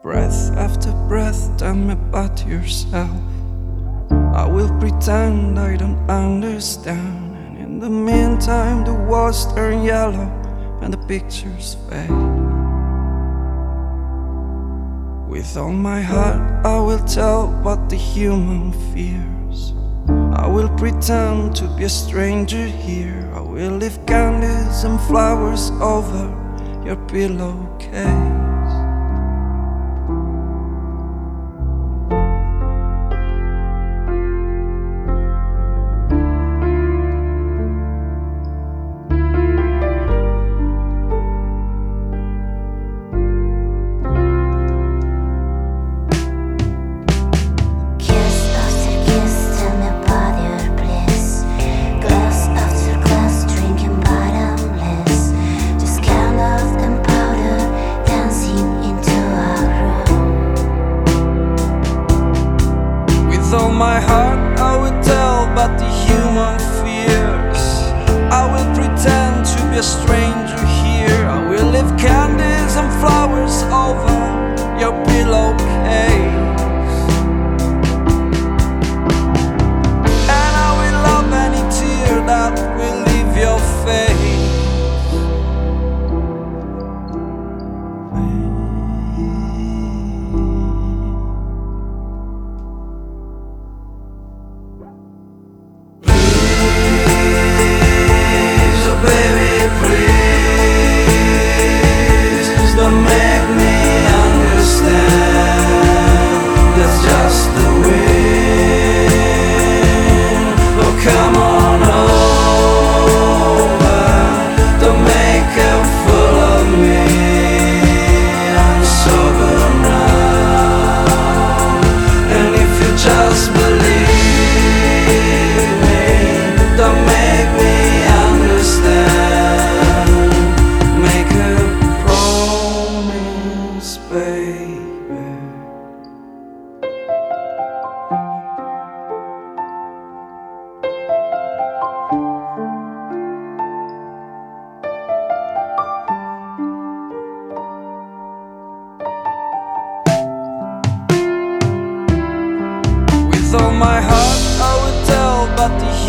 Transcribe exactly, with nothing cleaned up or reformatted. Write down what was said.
Breath after breath, tell me about yourself. I will pretend I don't understand, and in the meantime the walls turn yellow and the pictures fade. With all my heart I will tell what the human fears. I will pretend to be a stranger here. I will leave candies and flowers over your pillowcase. With all my heart I will tell about the human fears. I will pretend to be a stranger here. I will leave candies and flowers over your pillowcase. And I will love any tear that will leave your face. With all my heart I will tell about the